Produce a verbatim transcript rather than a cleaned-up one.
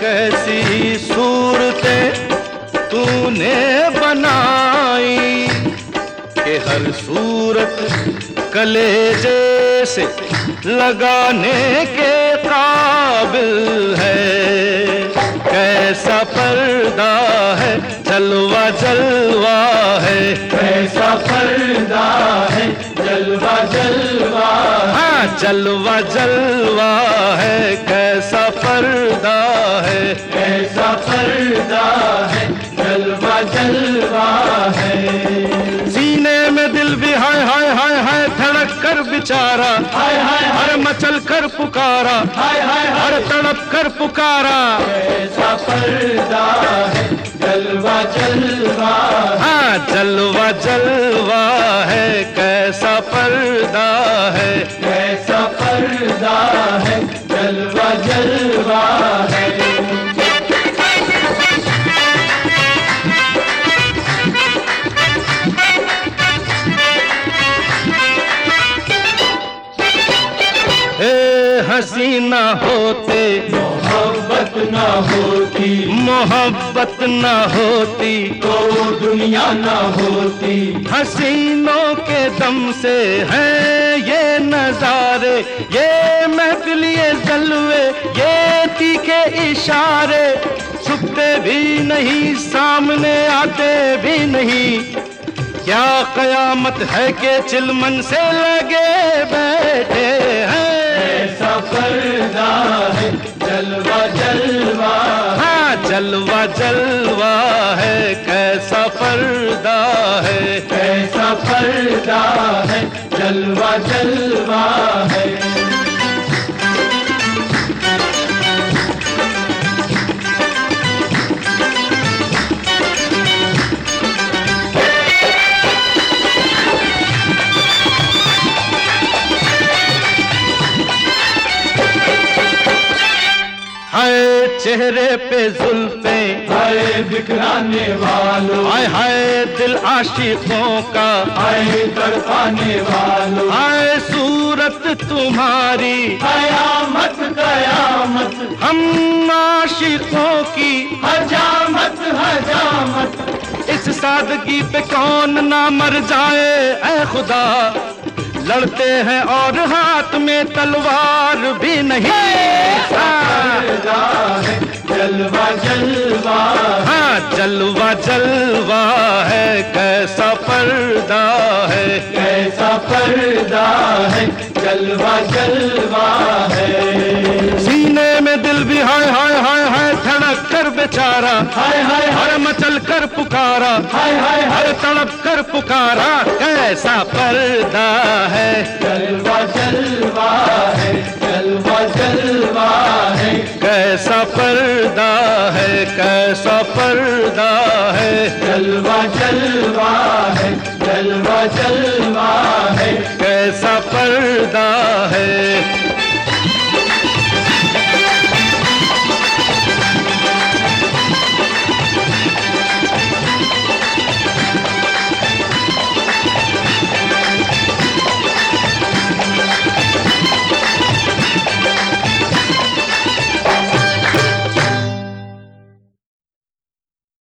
कैसी सूरतें तूने बनाई कि हर सूरत कलेजे से लगाने के काबिल है। कैसा पर्दा है, जलवा जलवा है, कैसा पर्दा है, जलवा जलवा, हाँ जलवा जलवा है। कैसा पर्दा है, कैसा पर्दा है, जलवा जलवा है। सीने में दिल भी हाय हाय हाय हाय धड़क कर बेचारा, हाय हाय हर मचल कर पुकारा, हाय हाय हर तड़प कर पुकारा। कैसा पर्दा है, जलवा जलवा, हाँ जलवा जलवा है। कैसा पर्दा है, कैसा पर्दा है, जलवा जलवा है। ए हसीना होते मोहब्बत न होती, मोहब्बत न होती, तो दुनिया न होती। हसीनों के दम से हैं ये नजारे, ये महफिल, ये जलवे, ये तीखे इशारे। छुपते भी नहीं, सामने आते भी नहीं। क्या कयामत है कि चिलमन से लगे बैठे हैं। कैसा पर्दा है, जलवा जलवा, हाँ जलवा जलवा है। कैसा पर्दा है, कैसा पर्दा है, जलवा जलवा है। हाय चेहरे पे जुल्फे, हाय बिखराने वालों, हाय हाय दिल आशिकों का, हाय तड़पाने वालों, हाय सूरत तुम्हारी, कयामत कयामत, हम आशिकों की हजामत हजामत। इस सादगी पे कौन ना मर जाए ऐ खुदा। लड़ते हैं और हाथ में तलवार भी नहीं। हाँ, पर्दा है, जलवा जलवा, हाँ जलवा जलवा है। कैसा पर्दा है, कैसा पर्दा है, जलवा जलवा है। सीने में दिल भी हाय हाय हाय हाय धड़क कर बेचारा, हाय हाय हर मचल कर पुकारा, हाय हाय हर तड़प कर पुकारा। कैसा पर्दा है, जलवा जलवा है, जलवा जलवा है। कैसा पर्दा है, कैसा पर्दा है। जलवा जलवा है, जलवा जलवा है। कैसा पर्दा है।